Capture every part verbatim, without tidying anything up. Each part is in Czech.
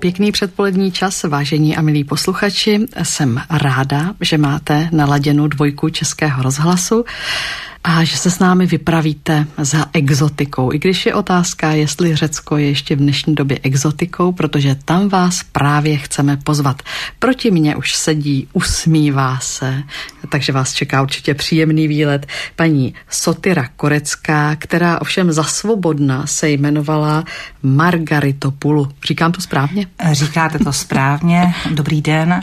Pěkný předpolední čas, vážení a milí posluchači. Jsem ráda, že máte naladěnou dvojku Českého rozhlasu a že se s námi vypravíte za exotikou. I když je otázka, jestli Řecko je ještě v dnešní době exotikou, protože tam vás právě chceme pozvat. Proti mně už sedí, usmívá se, takže vás čeká určitě příjemný výlet paní Sotira Korecká, která ovšem za svobodna se jmenovala Margaritopoulou. Říkám to správně? Říkáte to správně. Dobrý den.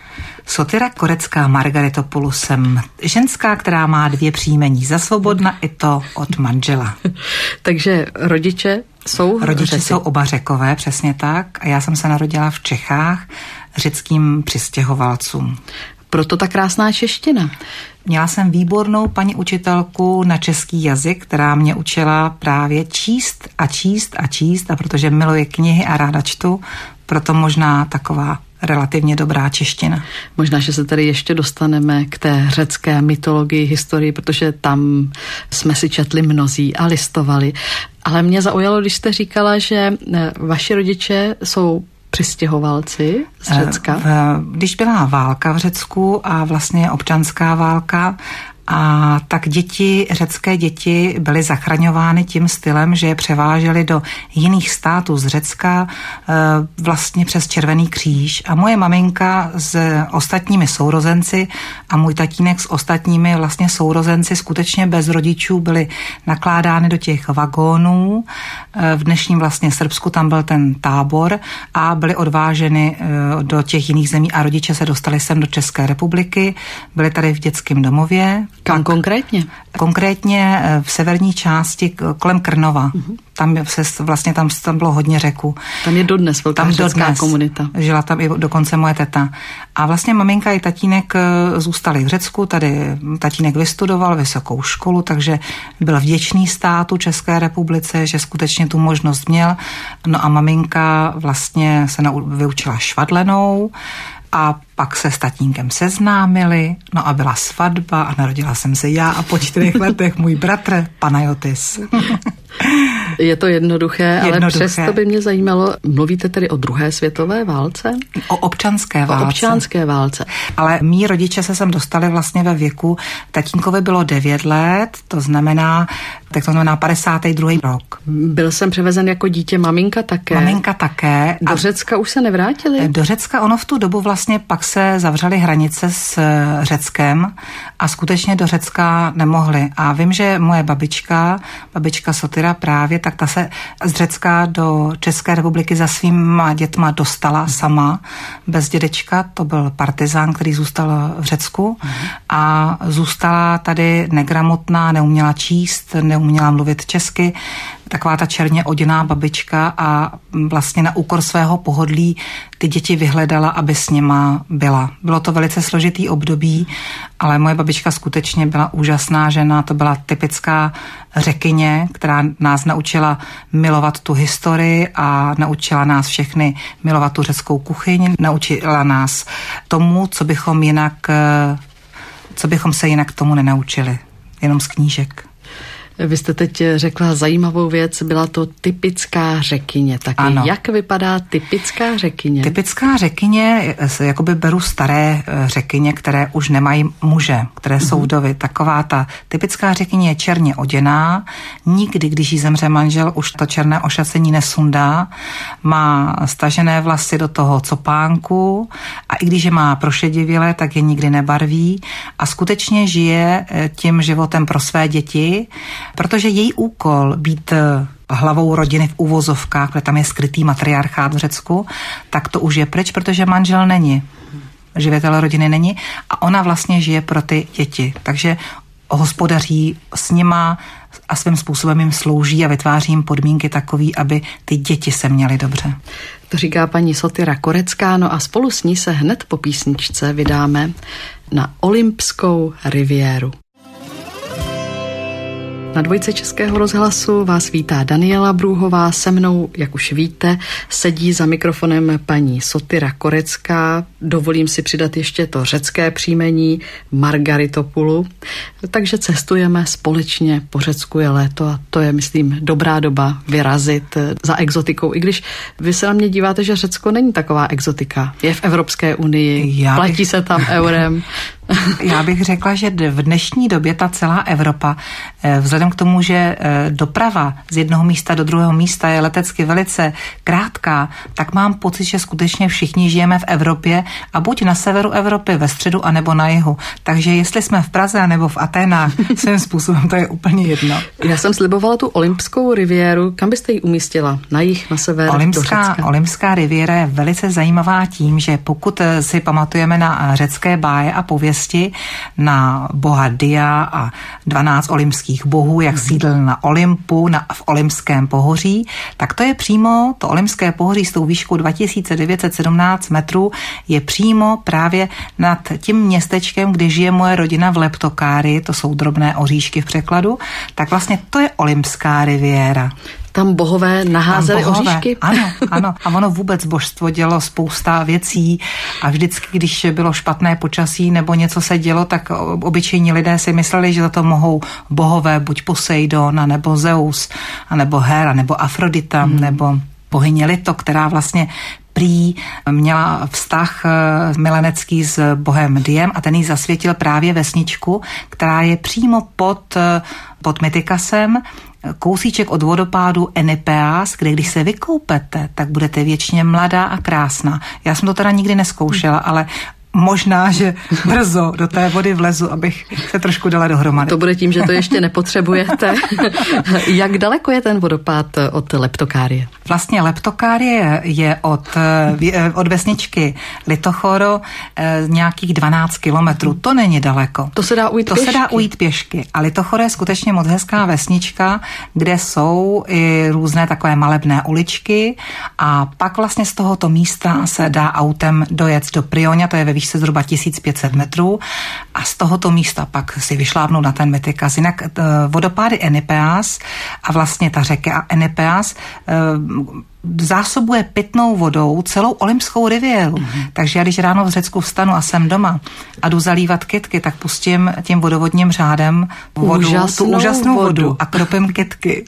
Sotira Korecká Margaritopoulou jsem ženská, která má dvě příjmení. Za svobodna i to od manžela. Takže rodiče jsou Rodiče Řeci. jsou oba Řekové, přesně tak. A já jsem se narodila v Čechách řeckým přistěhovalcům. Proto ta krásná čeština. Měla jsem výbornou paní učitelku na český jazyk, která mě učila právě číst a číst a číst, a protože miluji knihy a ráda čtu, proto možná taková relativně dobrá čeština. Možná, že se tady ještě dostaneme k té řecké mytologii, historii, protože tam jsme si četli mnozí a listovali. Ale mě zaujalo, když jste říkala, že vaši rodiče jsou přistěhovalci z Řecka. Když byla válka v Řecku a vlastně občanská válka, a tak děti, řecké děti byly zachraňovány tím stylem, že je převáželi do jiných států z Řecka vlastně přes Červený kříž. A moje maminka s ostatními sourozenci a můj tatínek s ostatními vlastně sourozenci skutečně bez rodičů byly nakládány do těch vagónů. V dnešním vlastně Srbsku tam byl ten tábor a byly odváženy do těch jiných zemí a rodiče se dostali sem do České republiky, byli tady v dětském domově. Kam konkrétně? Konkrétně v severní části kolem Krnova. Uh-huh. Tam se vlastně tam, tam bylo hodně Řeků. Tam je dodnes velká tam řecká dodnes komunita. Žila tam i dokonce moje teta. A vlastně maminka i tatínek zůstali v Řecku, tady tatínek vystudoval vysokou školu, takže byl vděčný státu České republice, že skutečně tu možnost měl. No a maminka vlastně se vyučila švadlenou, a pak se s tatínkem seznámili, no a byla svatba a narodila jsem se já a po čtyřech letech můj bratr Panayotis. Je to jednoduché, jednoduché, ale přesto by mě zajímalo, mluvíte tedy o druhé světové válce? O občanské válce. O občanské válce. Ale mí rodiče se sem dostali vlastně ve věku, tatínkovi bylo devět let, to znamená, tak to znamená padesátý druhý rok. Byl jsem převezen jako dítě, maminka také. Maminka také. Do Řecka už se nevrátili? Do Řecka ono v tu dobu vlastně pak se zavřely hranice s Řeckem a skutečně do Řecka nemohli. A vím, že moje babička, babička Sotira právě, tak ta se z Řecka do České republiky za svýma dětma dostala sama, bez dědečka, to byl partizán, který zůstal v Řecku a zůstala tady negramotná, neuměla číst, neuměla mluvit česky, taková ta černě oděná babička a vlastně na úkor svého pohodlí ty děti vyhledala, aby s nima byla. Bylo to velice složitý období, ale moje babička skutečně byla úžasná žena, to byla typická Řekyně, která nás naučila milovat tu historii a naučila nás všechny milovat tu řeckou kuchyň, naučila nás tomu, co bychom jinak, co bychom se jinak tomu nenaučili, jenom z knížek. Vy jste teď řekla zajímavou věc, byla to typická Řekyně. Tak ano. Jak vypadá typická Řekyně? Typická Řekyně, jakoby beru staré Řekyně, které už nemají muže, které jsou uh-huh. vdovy. Taková ta typická Řekyně je černě oděná, nikdy, když jí zemře manžel, už to černé ošacení nesundá, má stažené vlasy do toho copánku a i když je má prošedivělé, tak je nikdy nebarví a skutečně žije tím životem pro své děti, protože její úkol být hlavou rodiny v uvozovkách, protože tam je skrytý matriarchát v Řecku, tak to už je pryč, protože manžel není. Živitel rodiny není a ona vlastně žije pro ty děti. Takže hospodaří s nima a svým způsobem jim slouží a vytváří jim podmínky takový, aby ty děti se měly dobře. To říká paní Sotira Korecká, no a spolu s ní se hned po písničce vydáme na Olympskou riviéru. Na dvojce Českého rozhlasu vás vítá Daniela Brůhová. Se mnou, jak už víte, sedí za mikrofonem paní Sotira Korecká. Dovolím si přidat ještě to řecké příjmení Margaritopoulou. Takže cestujeme společně po Řecku, je léto a to je, myslím, dobrá doba vyrazit za exotikou. I když vy se na mě díváte, že Řecko není taková exotika. Je v Evropské unii, Já platí bych... se tam eurem. Já bych řekla, že v dnešní době ta celá Evropa, vzhledem k tomu, že doprava z jednoho místa do druhého místa je letecky velice krátká, tak mám pocit, že skutečně všichni žijeme v Evropě a buď na severu Evropy, ve středu, anebo na jihu. Takže jestli jsme v Praze nebo v Aténách, svým způsobem to je úplně jedno. Já jsem slibovala tu Olympskou riviéru. Kam byste ji umístila? Na jih, na sever, Olympská, do Řecka? Olympská riviéra je velice zajímavá tím, že pokud si pamatujeme na řecké báje a pověsti, na boha Dia a dvanáct olympských bohů, jak sídlil na Olympu, na, v Olympském pohoří, tak to je přímo, to Olympské pohoří s tou výškou dva tisíce devět set sedmnáct metrů je přímo právě nad tím městečkem, kde žije moje rodina v Leptokárii, to jsou drobné oříšky v překladu, tak vlastně to je Olympská riviéra. Tam bohové naházeli Tam bohové, oříšky? Ano, ano. A ono vůbec božstvo dělo spousta věcí a vždycky, když bylo špatné počasí nebo něco se dělo, tak obyčejní lidé si mysleli, že za to mohou bohové, buď Poseidon, nebo Zeus, nebo Hera, nebo Afrodita, hmm. nebo bohyně Lito, která vlastně prý měla vztah milenecký s bohem Diem a ten jí zasvětil právě vesničku, která je přímo pod, pod Mytikasem, kousíček od vodopádu Enipeas, kde když se vykoupete, tak budete věčně mladá a krásná. Já jsem to teda nikdy neskoušela, ale možná, že brzo do té vody vlezu, abych se trošku dala dohromady. To bude tím, že to ještě nepotřebujete. Jak daleko je ten vodopád od Leptokárie? Vlastně Leptokárie je od, od vesničky Litochoro nějakých dvanáct kilometrů. To není daleko. To se dá ujít to pěšky. se dá ujít pěšky. A Litochoro je skutečně moc hezká vesnička, kde jsou i různé takové malebné uličky a pak vlastně z tohoto místa se dá autem dojet do Prionia, to je ve výšce zhruba tisíc pět set metrů a z tohoto místa pak si vyšlápnou na ten Mytikas. Jinak vodopády Enipeas a vlastně ta řeka Enipeas zásobuje pitnou vodou celou Olympskou riviéru. Mm-hmm. Takže já když ráno v Řecku vstanu a jsem doma a jdu zalívat kytky, tak pustím tím vodovodním řádem vodu, úžasnou tu úžasnou vodu, vodu a kropím kytky.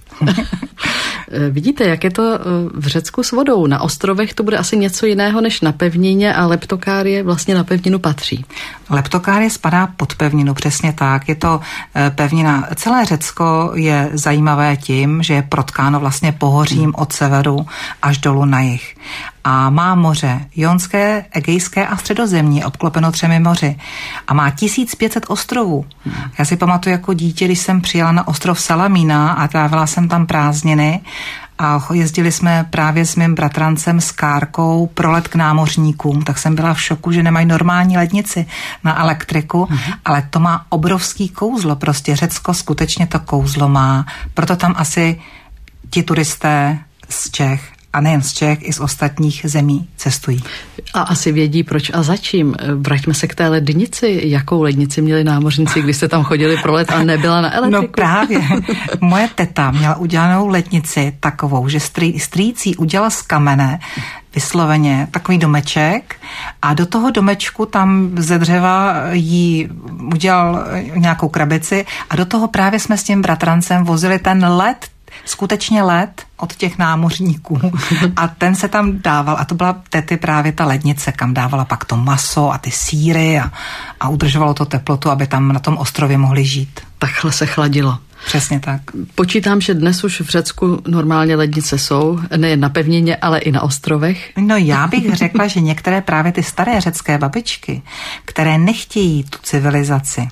Vidíte, jak je to v Řecku s vodou. Na ostrovech to bude asi něco jiného než na pevnině a Leptokárie vlastně na pevninu patří. Leptokárie spadá pod pevninu, přesně tak. Je to pevnina. Celé Řecko je zajímavé tím, že je protkáno vlastně pohořím hmm. od severu až dolů na jih. A má moře Jonské, Egejské a Středozemní, obklopeno třemi moři. A má tisíc pět set ostrovů. Hmm. Já si pamatuju jako dítě, když jsem přijela na ostrov Salamína a trávila jsem tam prázdniny a jezdili jsme právě s mým bratrancem s kárkou pro let k námořníkům, tak jsem byla v šoku, že nemají normální lednici na elektriku, hmm. ale to má obrovský kouzlo, prostě Řecko skutečně to kouzlo má. Proto tam asi ti turisté z Čech a nejen z Čech, i z ostatních zemí cestují. A asi vědí, proč a začím. Vraťme se k té lednici. Jakou lednici měli námořníci, když jste tam chodili pro let a nebyla na elektriku? No právě. Moje teta měla udělanou lednici takovou, že strý, strýcí udělala z kamene vysloveně takový domeček a do toho domečku tam ze dřeva jí udělal nějakou krabici a do toho právě jsme s tím bratrancem vozili ten led, skutečně led od těch námořníků a ten se tam dával a to byla tety právě ta lednice, kam dávala pak to maso a ty sýry a, a udržovalo to teplotu, aby tam na tom ostrově mohli žít. Takhle se chladilo. Přesně tak. Počítám, že dnes už v Řecku normálně lednice jsou, nejen na pevnině, ale i na ostrovech. No já bych řekla, že některé právě ty staré řecké babičky, které nechtějí tu civilizaci,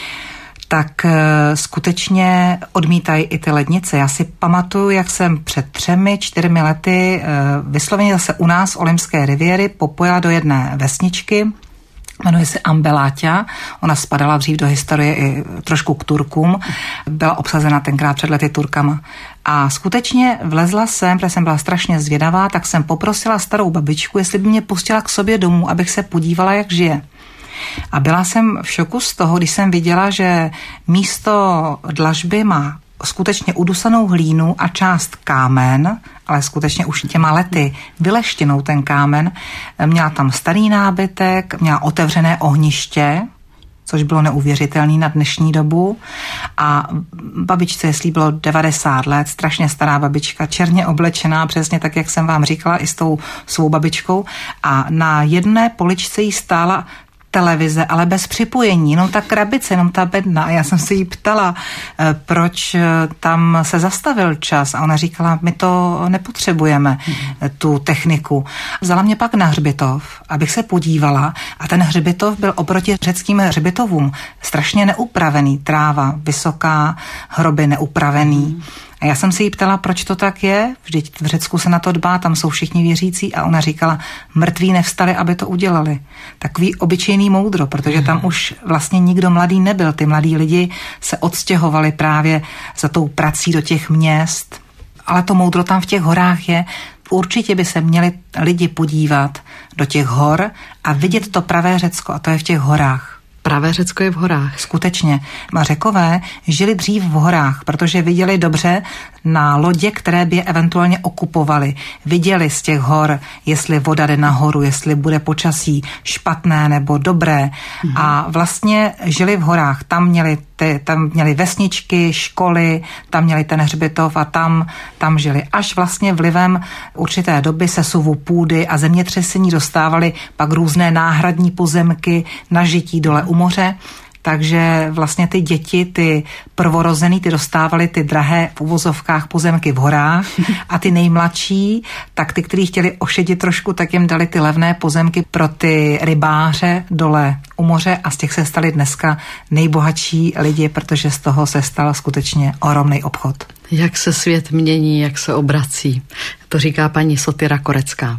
tak skutečně odmítají i ty lednice. Já si pamatuju, jak jsem před třemi, čtyřmi lety vysloveně zase u nás v Olympské riviéry popojila do jedné vesničky, jmenuje se Ambeláťa, ona spadala dřív do historie i trošku k Turkům, byla obsazena tenkrát před lety Turkama. A skutečně vlezla jsem, protože jsem byla strašně zvědavá, tak jsem poprosila starou babičku, jestli by mě pustila k sobě domů, abych se podívala, jak žije. A byla jsem v šoku z toho, když jsem viděla, že místo dlažby má skutečně udusanou hlínu a část kámen, ale skutečně už těma lety vyleštěnou ten kámen. Měla tam starý nábytek, měla otevřené ohniště, což bylo neuvěřitelné na dnešní dobu. A babičce, jestli bylo devadesát let, strašně stará babička, černě oblečená, přesně tak, jak jsem vám říkala, i s tou svou babičkou. A na jedné poličce jí stála televize, ale bez připojení, jenom ta krabice, jenom ta bedna. A já jsem se jí ptala, proč tam se zastavil čas. A ona říkala, my to nepotřebujeme, hmm. tu techniku. Vzala mě pak na hřbitov, abych se podívala. A ten hřbitov byl oproti řeckým hřbitovům strašně neupravený. Tráva vysoká, hroby neupravený. Hmm. A já jsem se jí ptala, proč to tak je, vždyť v Řecku se na to dbá, tam jsou všichni věřící, a ona říkala, mrtví nevstali, aby to udělali. Takový obyčejný moudro, protože tam už vlastně nikdo mladý nebyl. Ty mladí lidi se odstěhovali právě za tou prací do těch měst. Ale to moudro tam v těch horách je. Určitě by se měli lidi podívat do těch hor a vidět to pravé Řecko, a to je v těch horách. Pravé Řecko je v horách. Skutečně. Řekové žili dřív v horách, protože viděli dobře na lodě, které by je eventuálně okupovali. Viděli z těch hor, jestli voda jde nahoru, jestli bude počasí špatné nebo dobré. Mhm. A vlastně žili v horách. Tam měli, ty, tam měli vesničky, školy, tam měli ten hřbitov a tam, tam žili. Až vlastně vlivem určité doby sesuvu půdy a zemětřesení dostávali pak různé náhradní pozemky na žití dole u moře, takže vlastně ty děti, ty prvorozený, ty dostávali ty drahé v uvozovkách pozemky v horách a ty nejmladší, tak ty, kteří chtěli ošedit trošku, tak jim dali ty levné pozemky pro ty rybáře dole u moře a z těch se stali dneska nejbohatší lidi, protože z toho se stal skutečně ohromný obchod. Jak se svět mění, jak se obrací, to říká paní Sotyra Korecká.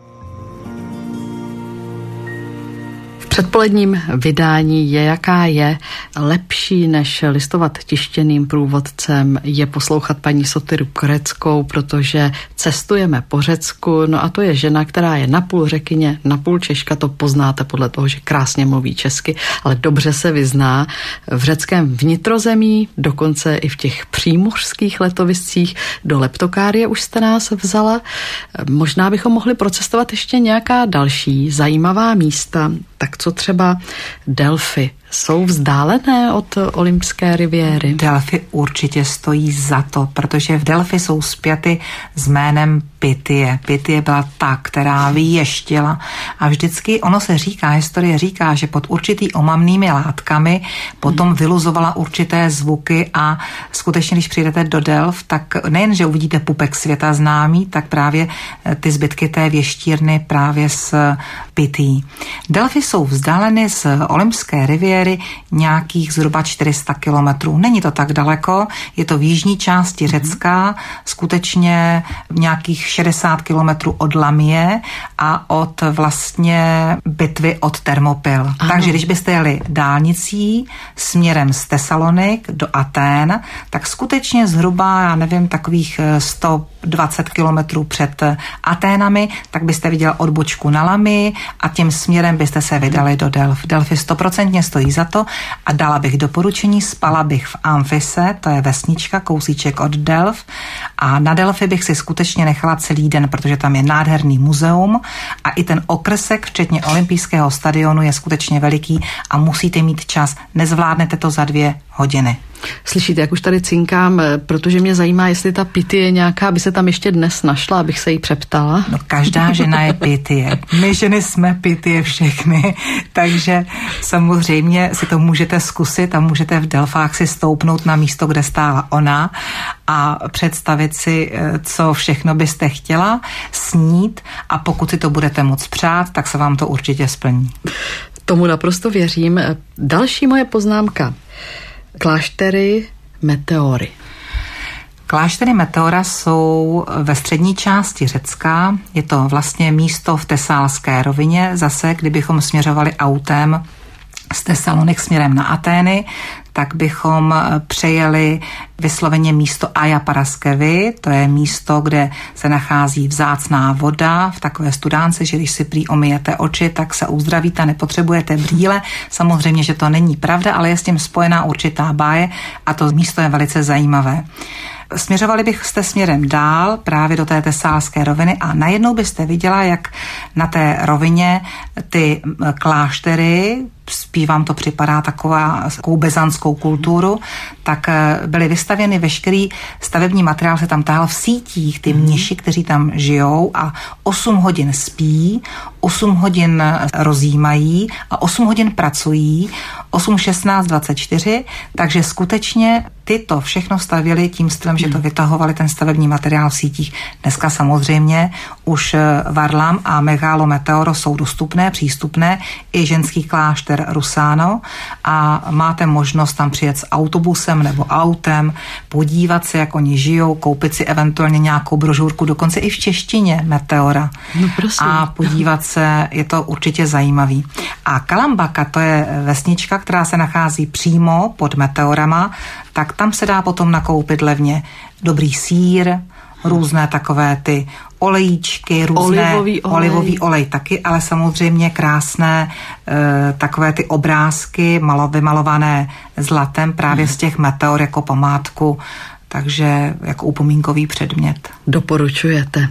V předpoledním vydání Je jaká je lepší než listovat tištěným průvodcem je poslouchat paní Sotyru Koreckou, protože cestujeme po Řecku, no a to je žena, která je napůl Řekyně, napůl Češka, to poznáte podle toho, že krásně mluví česky, ale dobře se vyzná v řeckém vnitrozemí, dokonce i v těch přímořských letoviscích. Do Leptokárie už jste nás vzala. Možná bychom mohli procestovat ještě nějaká další zajímavá místa. Tak co třeba Delfy? Jsou vzdálené od Olympské riviéry? Delfy určitě stojí za to, protože v Delfy jsou spjaty s jménem Pythie. Pythie byla ta, která vyještila a vždycky ono se říká, historie říká, že pod určitý omamnými látkami potom hmm. vyluzovala určité zvuky a skutečně, když přijdete do Delf, tak nejen, že uvidíte pupek světa známý, tak právě ty zbytky té věštírny právě s Pythie. Delfy jsou vzdáleny z Olympské riviéry nějakých zhruba čtyři sta kilometrů. Není to tak daleko, je to v jižní části Řecka, skutečně nějakých šedesát kilometrů od Lamie a od vlastně bitvy od Termopyl. Ano. Takže když byste jeli dálnicí směrem z Tesalonik do Atén, tak skutečně zhruba, já nevím, takových sto dvacet kilometrů před Aténami, tak byste viděl odbočku na Lamii a tím směrem byste se vydali do Delf. Delfy stoprocentně stojí za to a dala bych doporučení, spala bych v Amfise, to je vesnička, kousíček od Delf, a na Delfy bych si skutečně nechala celý den, protože tam je nádherný muzeum a i ten okrsek, včetně olympijského stadionu, je skutečně veliký a musíte mít čas, nezvládnete to za dvě hodiny. Slyšíte, jak už tady cinkám, protože mě zajímá, jestli ta Pythie nějaká by se tam ještě dnes našla, abych se jí přeptala. No každá žena je Pythie. My ženy jsme Pythie všechny, takže samozřejmě si to můžete zkusit a můžete v Delfách si stoupnout na místo, kde stála ona a představit si, co všechno byste chtěla, snít, a pokud si to budete moc přát, tak se vám to určitě splní. Tomu naprosto věřím. Další moje poznámka. Kláštery Meteory. Kláštery Meteora jsou ve střední části Řecka. Je to vlastně místo v Tesálské rovině. Zase, kdybychom směřovali autem z Tesalonik směrem na Atény, tak bychom přejeli vysloveně místo Aja Paraskevy, to je místo, kde se nachází vzácná voda v takové studánce, že když si prý omyjete oči, tak se uzdravíte a nepotřebujete brýle. Samozřejmě, že to není pravda, ale je s tím spojená určitá báje a to místo je velice zajímavé. Směřovali byste směrem dál právě do té tesálské roviny a najednou byste viděla, jak na té rovině ty kláštery, spíš vám to připadá taková, takovou byzantskou kulturu, tak byly vystavěny veškerý stavební materiál, se tam táhl v sítích, ty mniši, kteří tam žijou a osm hodin spí, osm hodin rozjímají a osm hodin pracují, osm, šestnáct, dvacet čtyři, takže skutečně ty to všechno stavěli tím stylem, že to vytahovali ten stavební materiál v sítích. Dneska samozřejmě už Varlam a Megalo Meteoro jsou dostupné, přístupné, i ženský klášter Rusano a máte možnost tam přijet s autobusem nebo autem, podívat se, jak oni žijou, koupit si eventuálně nějakou brožurku, dokonce i v češtině Meteora. No prosím. A podívat se, je to určitě zajímavý. A Kalambaka, to je vesnička, která se nachází přímo pod Meteorama, tak tam se dá potom nakoupit levně dobrý sýr, různé takové ty olejíčky, různé olivový olej. olivový olej taky, ale samozřejmě krásné e, takové ty obrázky malo, vymalované zlatem právě hmm. z těch meteor jako památku, takže jako upomínkový předmět. Doporučujete.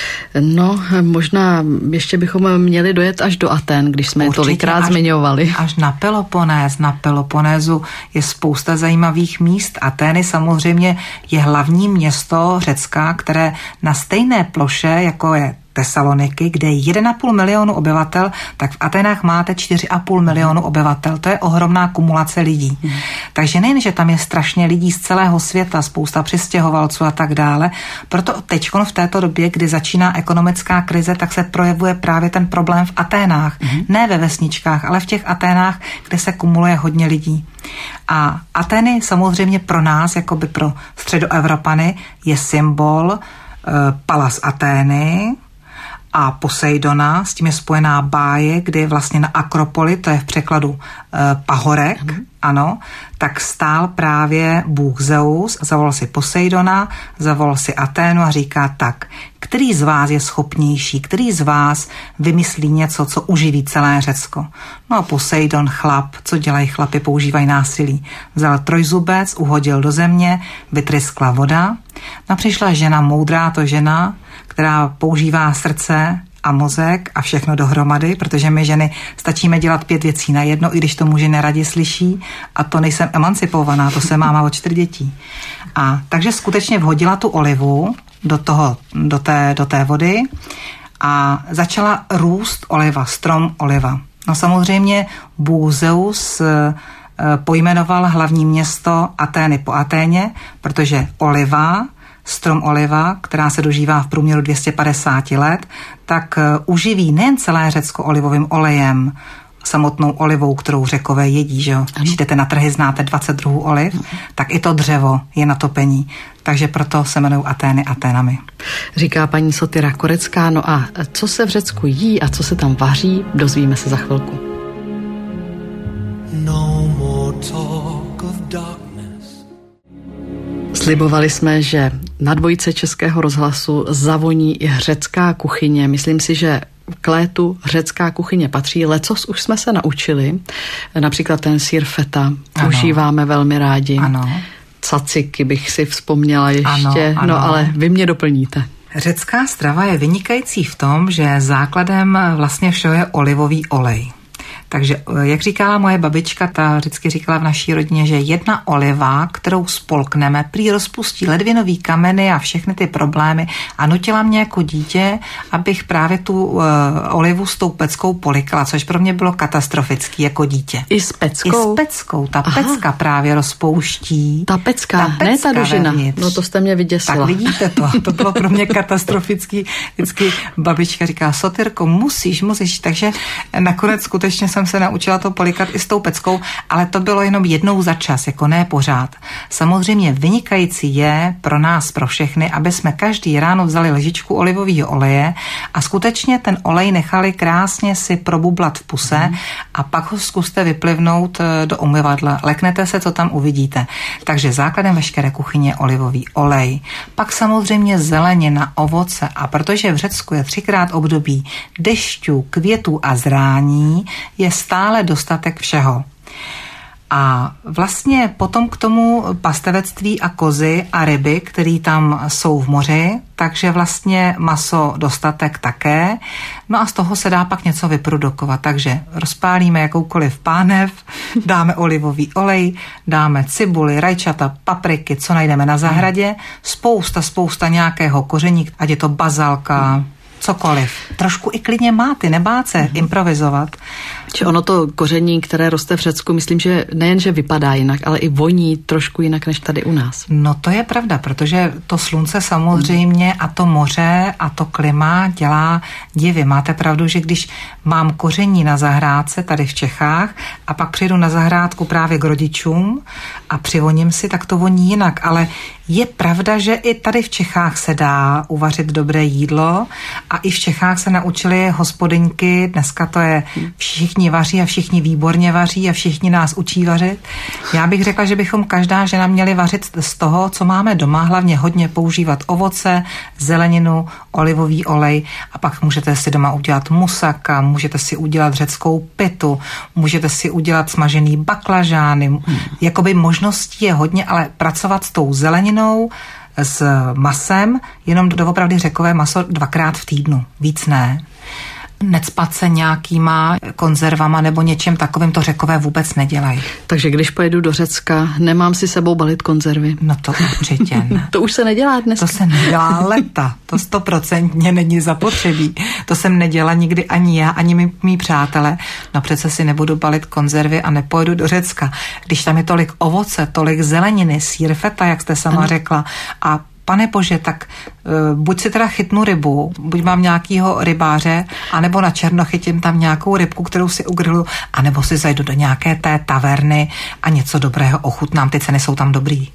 No, možná ještě bychom měli dojet až do Aten, když jsme je tolikrát až, zmiňovali. Až na Peloponés. Na Peloponézu je spousta zajímavých míst. Atény samozřejmě je hlavní město Řecka, které na stejné ploše, jako je Tesaloniky, kde je jeden a půl milionu obyvatel, tak v Aténách máte čtyři a půl milionu obyvatel. To je ohromná kumulace lidí. Hmm. Takže nejen, že tam je strašně lidí z celého světa, spousta přistěhovalců a tak dále, proto teďkon v této době, kdy začíná ekonomická krize, tak se projevuje právě ten problém v Aténách. Hmm. Ne ve vesničkách, ale v těch Aténách, kde se kumuluje hodně lidí. A Atény samozřejmě pro nás, jakoby pro středoevropany, je symbol e, Palas Atény, a Poseidona, s tím je spojená báje, kdy vlastně na Akropoli, to je v překladu e, pahorek, ano. ano, tak stál právě bůh Zeus, zavolal si Poseidona, zavolal si Aténu a říká tak, který z vás je schopnější, který z vás vymyslí něco, co uživí celé Řecko. No a Poseidon, chlap, co dělají chlapi, používají násilí. Vzal trojzubec, uhodil do země, vytryskla voda. No přišla žena moudrá, to žena, která používá srdce a mozek a všechno dohromady, protože my ženy stačíme dělat pět věcí na jedno, i když to muži neradi slyší, a to nejsem emancipovaná, to se máma o čtyři dětí. A takže skutečně vhodila tu olivu do toho, do té, do té vody a začala růst oliva, strom oliva. No samozřejmě bůh Zeus pojmenoval hlavní město Atény po Aténě, protože oliva, strom oliva, která se dožívá v průměru dvě stě padesát let, tak uživí nejen celé Řecko olivovým olejem, samotnou olivou, kterou Řekové jedí, že jo? Když jdete na trhy, znáte dvacet druhů oliv, ano. Tak i to dřevo je na topení. Takže proto se jmenují Atény Aténami. Říká paní Sotira Korecká. No a co se v Řecku jí a co se tam vaří, dozvíme se za chvilku. No more talk of darkness. Slibovali jsme, že na dvojce Českého rozhlasu zavoní i řecká kuchyně. Myslím si, že k létu řecká kuchyně patří. Lecos už jsme se naučili. Například ten sýr feta ano. Užíváme velmi rádi. Ano. Caciky bych si vzpomněla ještě. Ano, ano. No ale vy mě doplníte. Řecká strava je vynikající v tom, že základem vlastně všeho je olivový olej. Takže, jak říkala moje babička, ta vždycky říkala v naší rodině, že jedna oliva, kterou spolkneme, prý rozpustí ledvinový kameny a všechny ty problémy a nutila mě jako dítě, abych právě tu uh, olivu s tou peckou polikala, což pro mě bylo katastrofický jako dítě. I s peckou? I s peckou. Ta Aha. pecka právě rozpouští. Ta pecka, ta pecka ne ta dužina. Vevnitř. No to jste mě vyděsila. Tak vidíte to, to bylo pro mě katastrofický. Vždycky babička říká, Sotyrko, musíš, musíš. Takže nakonec skutečně jsem jsem se naučila to polikat i s tou peckou, ale to bylo jenom jednou za čas, jako ne pořád. Samozřejmě vynikající je pro nás, pro všechny, aby jsme každý ráno vzali lžičku olivového oleje a skutečně ten olej nechali krásně si probublat v puse mm. a pak ho zkuste vyplivnout do umyvadla. Leknete se, co tam uvidíte. Takže základem veškeré kuchyně je olivový olej. Pak samozřejmě zelenina, ovoce a protože v Řecku je třikrát období dešťů, květů a zrání, je stále dostatek všeho. A vlastně potom k tomu pastevectví a kozy a ryby, které tam jsou v moři, takže vlastně maso dostatek také. No a z toho se dá pak něco vyprodukovat. Takže rozpálíme jakoukoliv pánev, dáme olivový olej, dáme cibuli, rajčata, papriky, co najdeme na zahradě, spousta, spousta nějakého koření, ať je to bazalka, cokoliv. Trošku i klidně máty, nebát se improvizovat. Či ono to koření, které roste v Řecku, myslím, že nejenže vypadá jinak, ale i voní trošku jinak než tady u nás. No to je pravda, protože to slunce samozřejmě a to moře a to klima dělá divy. Máte pravdu, že když mám koření na zahrádce tady v Čechách a pak přijdu na zahrádku právě k rodičům a přivoním si, tak to voní jinak, ale je pravda, že i tady v Čechách se dá uvařit dobré jídlo a i v Čechách se naučili hospodyňky, dneska to je všichni vaří a všichni výborně vaří a všichni nás učí vařit. Já bych řekla, že bychom každá žena měli vařit z toho, co máme doma, hlavně hodně používat ovoce, zeleninu, olivový olej a pak můžete si doma udělat musaka, můžete si udělat řeckou pitu, můžete si udělat smažený baklažány. Hmm. Jakoby možností je hodně, ale pracovat s tou zeleninou, s masem, jenom doopravdy řekové maso dvakrát v týdnu, víc ne. Necpat se nějakýma konzervama nebo něčím takovým, to Řekové vůbec nedělají. Takže když pojedu do Řecka, nemám si sebou balit konzervy? No to určitě ne. To už se nedělá dnes. To se nedělá leta. To stoprocentně není zapotřebí. To jsem nedělala nikdy ani já, ani mý, mý přátelé. No přece si nebudu balit konzervy a nepojedu do Řecka. Když tam je tolik ovoce, tolik zeleniny, sýr feta, jak jste sama ano. řekla, a pane bože, tak uh, buď si teda chytnu rybu, buď mám nějakýho rybáře, anebo na černo chytím tam nějakou rybku, kterou si ugrilu, anebo si zajdu do nějaké té taverny a něco dobrého ochutnám. Ty ceny jsou tam dobrý.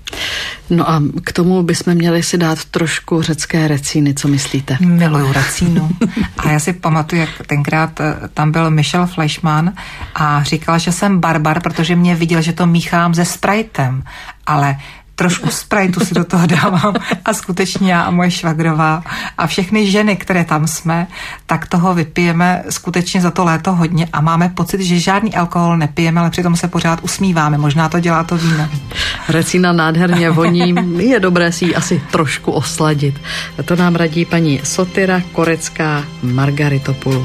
No a k tomu bychom měli si dát trošku řecké recíny, co myslíte? Miluju recínu. A já si pamatuju, jak tenkrát tam byl Michel Fleischmann a říkal, že jsem barbar, protože mě viděl, že to míchám se Spritem, ale trošku Spritu si do toho dávám a skutečně já a moje švagrová a všechny ženy, které tam jsme, tak toho vypijeme skutečně za to léto hodně a máme pocit, že žádný alkohol nepijeme, ale přitom se pořád usmíváme. Možná to dělá to víno. Recína nádherně voní, je dobré si ji asi trošku osladit. To nám radí paní Sotira Korecká Margaritopoulou.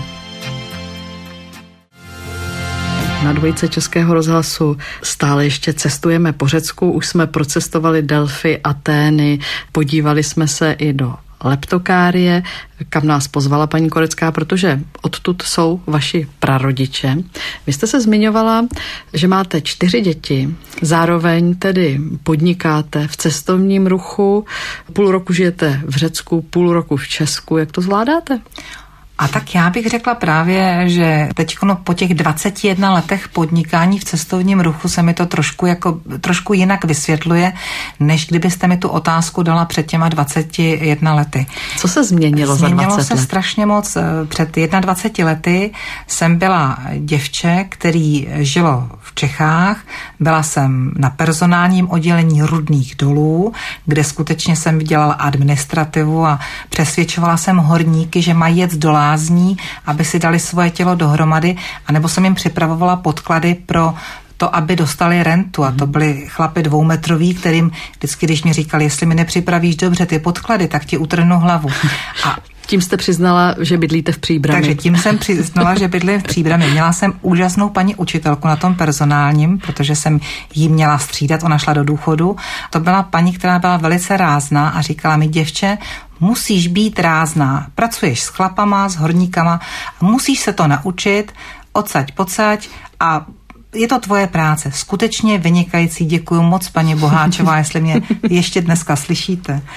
Na dvojce Českého rozhlasu stále ještě cestujeme po Řecku, už jsme procestovali Delfy, Atény, podívali jsme se i do Leptokárie, kam nás pozvala paní Korecká, protože odtud jsou vaši prarodiče. Vy jste se zmiňovala, že máte čtyři děti, zároveň tedy podnikáte v cestovním ruchu, půl roku žijete v Řecku, půl roku v Česku. Jak to zvládáte? A tak já bych řekla právě, že teď no, po těch dvaceti jedné letech podnikání v cestovním ruchu se mi to trošku, jako, trošku jinak vysvětluje, než kdybyste mi tu otázku dala před těma dvaceti jedné lety. Co se změnilo, změnilo za dvacet let? Změnilo se strašně moc. Před dvaceti jedné lety jsem byla děvče, který žilo v Čechách. Byla jsem na personálním oddělení Rudných dolů, kde skutečně jsem dělala administrativu a přesvědčovala jsem horníky, že mají jet do lázní, aby si dali svoje tělo dohromady, anebo jsem jim připravovala podklady pro to, aby dostali rentu. A to byli chlapi dvoumetroví, kterým vždycky, když mi říkali, jestli mi nepřipravíš dobře ty podklady, tak ti utrhnu hlavu. A tím jste přiznala, že bydlíte v Příbrami. Takže tím jsem přiznala, že bydlím v Příbrami. Měla jsem úžasnou paní učitelku na tom personálním, protože jsem jí měla střídat, ona šla do důchodu. To byla paní, která byla velice rázná a říkala mi, děvče, musíš být rázná. Pracuješ s chlapama, s horníkama, musíš se to naučit, odsaď, pocať a je to tvoje práce. Skutečně vynikající. Děkuju moc, paní Boháčová, jestli mě ještě dneska slyšíte.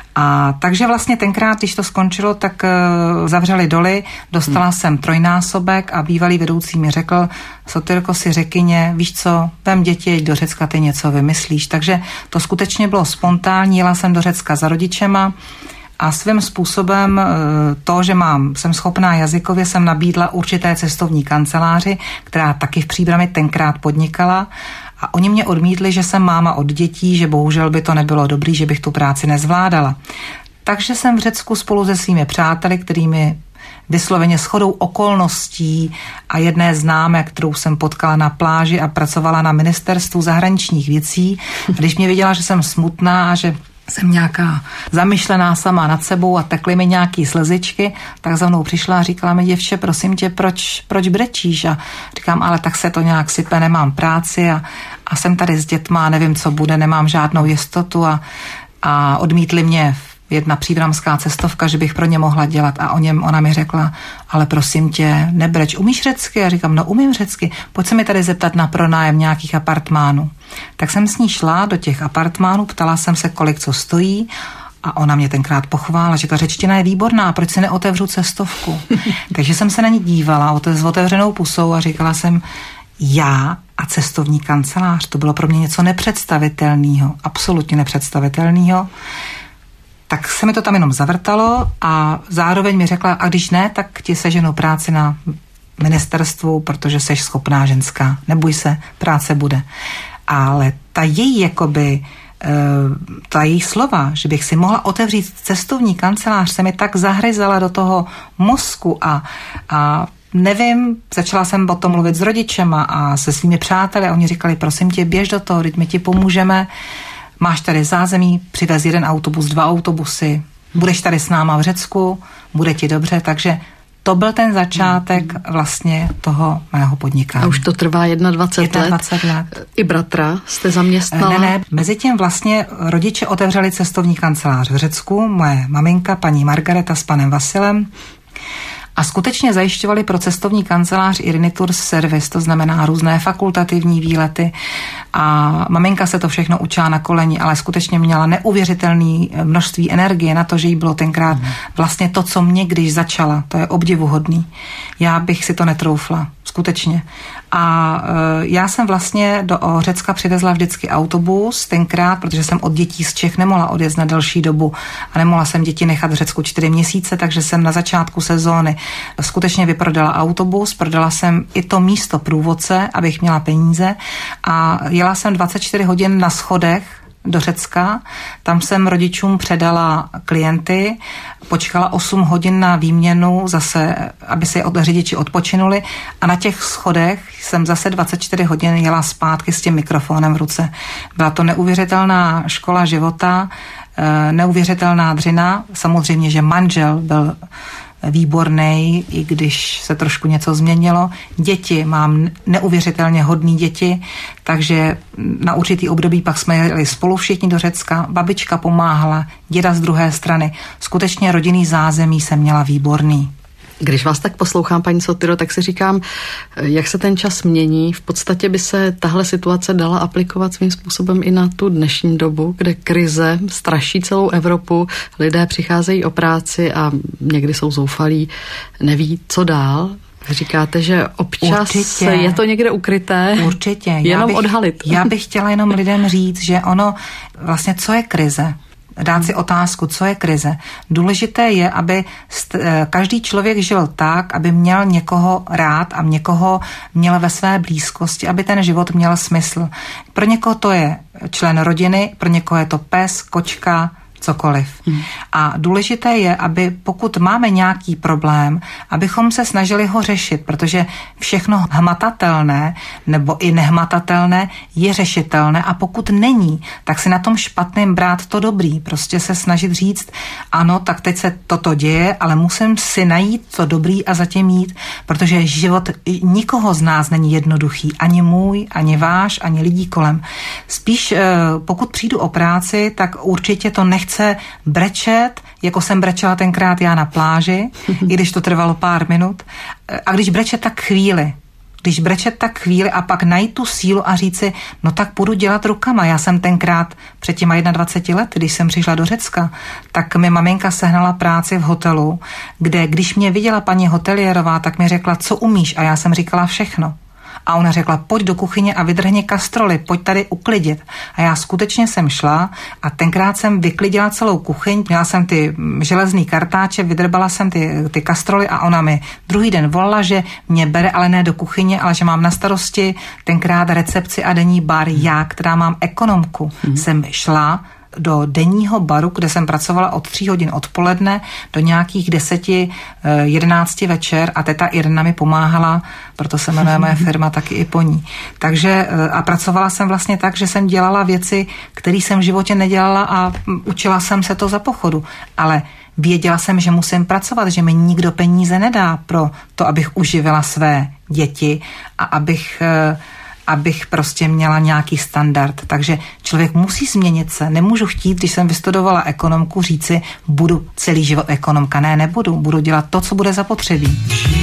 A takže vlastně tenkrát, když to skončilo, tak uh, zavřeli doly, dostala hmm. jsem trojnásobek a bývalý vedoucí mi řekl, Sotyrko, si řekyně, víš co, vem děti, jeď do Řecka, ty něco vymyslíš. Takže to skutečně bylo spontánní, jela jsem do Řecka za rodičema a svým způsobem to, že mám, jsem schopná jazykově, jsem nabídla určité cestovní kanceláři, která taky v Příbrami tenkrát podnikala. A oni mě odmítli, že jsem máma od dětí, že bohužel by to nebylo dobrý, že bych tu práci nezvládala. Takže jsem v Řecku spolu se svými přáteli, kterými vysloveně shodou okolností a jedné známé, kterou jsem potkala na pláži a pracovala na ministerstvu zahraničních věcí. A když mě viděla, že jsem smutná a že jsem nějaká zamyšlená sama nad sebou a tekly mi nějaký slzičky, tak za mnou přišla a říkala mi, děvče, prosím tě, proč, proč brečíš? A říkám, ale tak se to nějak sype, nemám práci a, a jsem tady s dětma, nevím, co bude, nemám žádnou jistotu a, a odmítli mě jedna příbramská cestovka, že bych pro ně mohla dělat a o něm ona mi řekla, ale prosím tě, nebreč, umíš řecky? Já říkám, no umím řecky, pojď se mi tady zeptat na pronájem nějakých apartmánů. Tak jsem s ní šla do těch apartmánů, ptala jsem se, kolik co stojí a ona mě tenkrát pochválila, že ta řečtina je výborná, proč si neotevřu cestovku. Takže jsem se na ní dívala s otevřenou pusou a říkala jsem, já a cestovní kancelář, to bylo pro mě něco nepředstavitelného, absolutně nepředstavitelného. Tak se mi to tam jenom zavrtalo a zároveň mi řekla, a když ne, tak ti seženu práci na ministerstvu, protože seš schopná ženská. Neboj se, práce bude. Ale ta její jakoby, ta její slova, že bych si mohla otevřít cestovní kancelář, se mi tak zahryzala do toho mozku a, a nevím, začala jsem o tom mluvit s rodičema a se svými přáteli a oni říkali, prosím tě, běž do toho, teď my ti pomůžeme. Máš tady zázemí, přivez jeden autobus, dva autobusy, budeš tady s náma v Řecku, bude ti dobře, takže to byl ten začátek vlastně toho mého podnikání. A už to trvá dvacet jedna let. let. I bratra jste zaměstnala? Ne, ne, mezitím vlastně rodiče otevřeli cestovní kancelář v Řecku, moje maminka, paní Margareta s panem Vasilem, a skutečně zajišťovali pro cestovní kancelář i Rinitours servis, to znamená různé fakultativní výlety a maminka se to všechno učila na koleni, ale skutečně měla neuvěřitelné množství energie na to, že jí bylo tenkrát vlastně to, co mě když začala, to je obdivuhodný. Já bych si to netroufla, skutečně. A e, já jsem vlastně do Řecka přivezla vždycky autobus tenkrát, protože jsem od dětí z Čech nemohla odjet na delší dobu a nemohla jsem děti nechat v Řecku čtyři měsíce, takže jsem na začátku sezóny skutečně vyprodala autobus, prodala jsem i to místo průvodce, abych měla peníze a jela jsem dvacet čtyři hodin na schodech do Řecka, tam jsem rodičům předala klienty, počkala osm hodin na výměnu zase, aby si od řidiči odpočinuli a na těch schodech jsem zase dvacet čtyři hodin jela zpátky s tím mikrofonem v ruce. Byla to neuvěřitelná škola života, neuvěřitelná dřina, samozřejmě, že manžel byl výborný, i když se trošku něco změnilo. Děti, mám neuvěřitelně hodný děti, takže na určitý období pak jsme jeli spolu všichni do Řecka, babička pomáhala, děda z druhé strany. Skutečně rodinný zázemí jsem měla výborný. Když vás tak poslouchám, paní Sotyro, tak si říkám, jak se ten čas mění. V podstatě by se tahle situace dala aplikovat svým způsobem i na tu dnešní dobu, kde krize straší celou Evropu, lidé přicházejí o práci a někdy jsou zoufalí, neví, co dál. Říkáte, že občas Určitě. je to někde ukryté, Určitě. jenom já bych, odhalit. Já bych chtěla jenom lidem říct, že ono, vlastně co je krize? Dát si otázku, co je krize. Důležité je, aby st- každý člověk žil tak, aby měl někoho rád a někoho měl ve své blízkosti, aby ten život měl smysl. Pro někoho to je člen rodiny, pro někoho je to pes, kočka, cokoliv. Hmm. A důležité je, aby pokud máme nějaký problém, abychom se snažili ho řešit, protože všechno hmatatelné nebo i nehmatatelné je řešitelné a pokud není, tak si na tom špatném brát to dobrý. Prostě se snažit říct, ano, tak teď se toto děje, ale musím si najít to dobrý a zatím jít, protože život nikoho z nás není jednoduchý. Ani můj, ani váš, ani lidí kolem. Spíš pokud přijdu o práci, tak určitě to nechci chce brečet, jako jsem brečela tenkrát já na pláži, i když to trvalo pár minut. A když brečet, tak chvíli. Když brečet tak chvíli a pak najít tu sílu a říci, no tak budu dělat rukama. Já jsem tenkrát před těma dvaceti jedna let, když jsem přišla do Řecka, tak mi maminka sehnala práci v hotelu, kde když mě viděla paní hoteliérová, tak mi řekla, co umíš? A já jsem říkala všechno. A ona řekla, pojď do kuchyně a vydrhni kastroly, pojď tady uklidit. A já skutečně jsem šla a tenkrát jsem vyklidila celou kuchyň, měla jsem ty železný kartáče, vydrbala jsem ty, ty kastroly a ona mi druhý den volala, že mě bere, ale ne do kuchyně, ale že mám na starosti tenkrát recepci a denní bar. Já, která mám ekonomku, mm. jsem šla do denního baru, kde jsem pracovala od tří hodin odpoledne do nějakých deseti, jedenácti večer a teta Irna mi pomáhala, proto se jmenuje moje firma taky i po ní. Takže a pracovala jsem vlastně tak, že jsem dělala věci, které jsem v životě nedělala a učila jsem se to za pochodu. Ale věděla jsem, že musím pracovat, že mi nikdo peníze nedá pro to, abych uživila své děti a abych abych prostě měla nějaký standard. Takže člověk musí změnit se. Nemůžu chtít, když jsem vystudovala ekonomku, říci, budu celý život ekonomka. Ne, nebudu. Budu dělat to, co bude zapotřebí.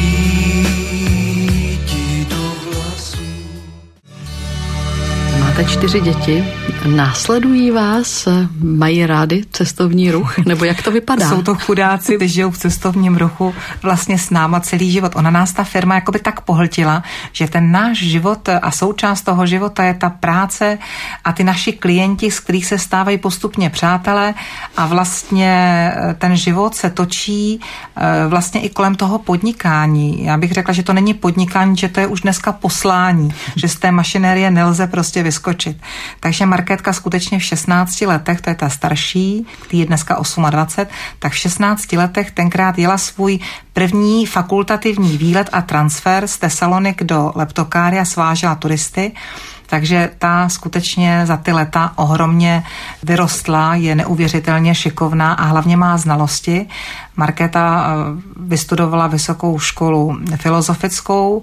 Máte čtyři děti, následují vás, mají rády cestovní ruch, nebo jak to vypadá? Jsou to chudáci, když žijou v cestovním ruchu vlastně s náma celý život. Ona nás ta firma jakoby tak pohltila, že ten náš život a součást toho života je ta práce a ty naši klienti, z kterých se stávají postupně přátelé a vlastně ten život se točí vlastně i kolem toho podnikání. Já bych řekla, že to není podnikání, že to je už dneska poslání, že z té mašinérie nelze prostě vyskočit. Takže Markétka skutečně v šestnácti letech, to je ta starší, který je dneska dvacet osm, tak v šestnácti letech tenkrát jela svůj první fakultativní výlet a transfer z Tesalonik do Leptokária, svážela turisty. Takže ta skutečně za ty leta ohromně vyrostla, je neuvěřitelně šikovná a hlavně má znalosti. Markéta vystudovala vysokou školu filozofickou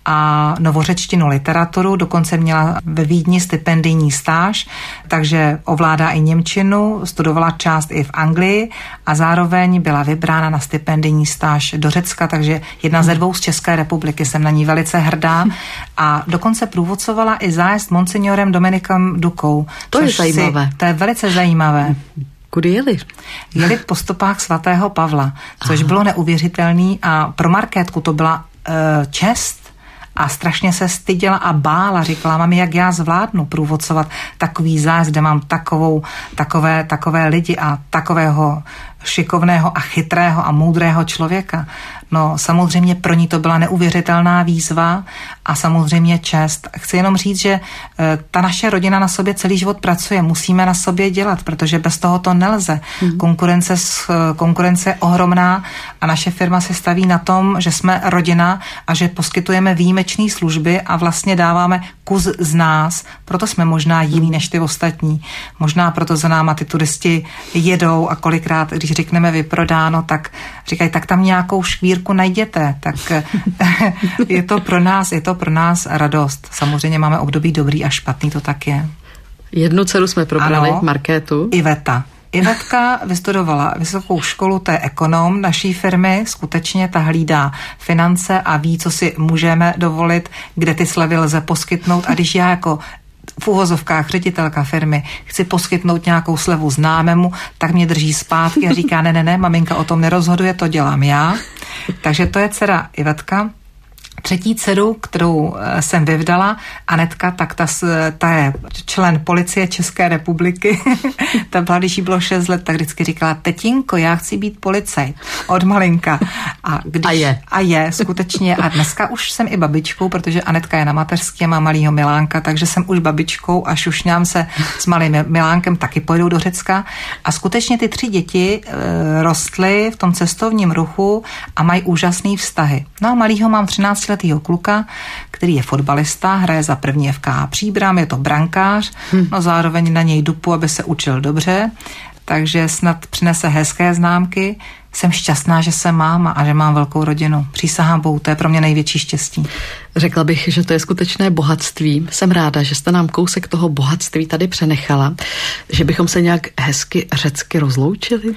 a novořečtinu literaturu, dokonce měla ve Vídni stipendijní stáž, takže ovládá i němčinu, studovala část i v Anglii a zároveň byla vybrána na stipendijní stáž do Řecka, takže jedna ze dvou z České republiky, jsem na ní velice hrdá a dokonce průvodcovala i zájezd monsignorem Dominikem Dukou. To je zajímavé. Si, to je velice zajímavé. Kudy jeli? Jeli po stopách svatého Pavla, což Aha. bylo neuvěřitelný a pro Markétku to byla uh, čest a strašně se styděla a bála. Říkala, mami, jak já zvládnu průvodcovat takový zájezd, kde mám takovou, takové, takové lidi a takového šikovného a chytrého a moudrého člověka. No samozřejmě pro ní to byla neuvěřitelná výzva a samozřejmě čest. Chci jenom říct, že e, ta naše rodina na sobě celý život pracuje, musíme na sobě dělat, protože bez toho to nelze. Mm. Konkurence, konkurence je ohromná a naše firma se staví na tom, že jsme rodina a že poskytujeme výjimečné služby a vlastně dáváme kus z nás, proto jsme možná jiní než ty ostatní. Možná proto za náma ty turisti jedou a kolikrát, když řekneme vyprodáno, tak říkají, tak tam nějakou škvírku najděte. Tak je to pro nás, je to pro nás radost. Samozřejmě máme období dobrý a špatný, to tak je. Jednu dceru jsme probrali, ano, Markétu. Iveta. Ivetka vystudovala vysokou školu, to je ekonom naší firmy, skutečně ta hlídá finance a ví, co si můžeme dovolit, kde ty slevy lze poskytnout a když já jako v uvozovkách ředitelka firmy chci poskytnout nějakou slevu známému, tak mě drží zpátky a říká, ne, ne, ne, maminka o tom nerozhoduje, to dělám já. Takže to je dcera Ivetka. Třetí dceru, kterou jsem vyvdala, Anetka, tak ta, ta je člen policie České republiky. Ta byla, když jí bylo šest let, tak vždycky říkala, tetínko, já chci být policajt od malinka. A, když, a je. A je, skutečně. A dneska už jsem i babičkou, protože Anetka je na mateřské, má malýho Milánka, takže jsem už babičkou a šušňám se s malým Milánkem, taky pojedou do Řecka. A skutečně ty tři děti e, rostly v tom cestovním ruchu a mají úžasný vztahy. No a malýho mám třináct letýho kluka, který je fotbalista, hraje za první F K Příbram, je to brankář, hmm. no zároveň na něj dupu, aby se učil dobře, takže snad přinese hezké známky. Jsem šťastná, že jsem máma a že mám velkou rodinu. Přísahám Bohu, to je pro mě největší štěstí. Řekla bych, že to je skutečné bohatství. Jsem ráda, že jste nám kousek toho bohatství tady přenechala, že bychom se nějak hezky řecky rozloučili.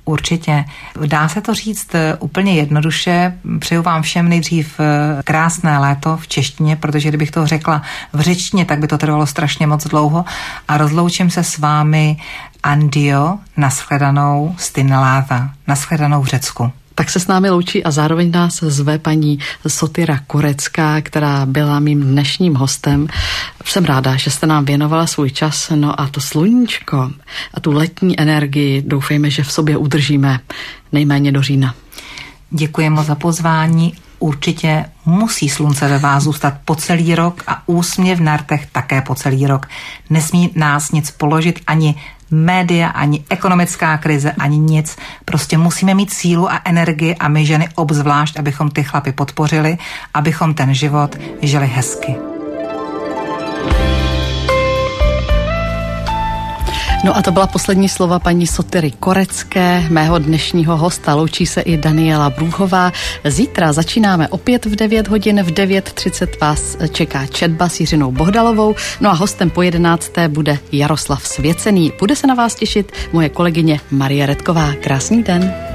Určitě. Dá se to říct úplně jednoduše. Přeju vám všem nejdřív krásné léto v češtině, protože kdybych to řekla v řečtině, tak by to trvalo strašně moc dlouho. A rozloučím se s vámi Andio, nashledanou Styneláva, nashledanou v Řecku. Tak se s námi loučí a zároveň nás zve paní Sotira Korecká, která byla mým dnešním hostem. Jsem ráda, že jste nám věnovala svůj čas, no a to sluníčko a tu letní energii doufejme, že v sobě udržíme nejméně do října. Děkuji moc za pozvání. Určitě musí slunce ve vás zůstat po celý rok a úsměv na rtech také po celý rok. Nesmí nás nic položit ani média, ani ekonomická krize, ani nic. Prostě musíme mít sílu a energii a my ženy obzvlášť, abychom ty chlapy podpořili, abychom ten život žili hezky. No a to byla poslední slova paní Sotiry Korecké, mého dnešního hosta. Loučí se i Daniela Brůhová. Zítra začínáme opět v devět hodin, v devět třicet vás čeká četba s Jiřinou Bohdalovou, no a hostem po jedenácté bude Jaroslav Svěcený. Bude se na vás těšit moje kolegyně Marie Redková. Krásný den.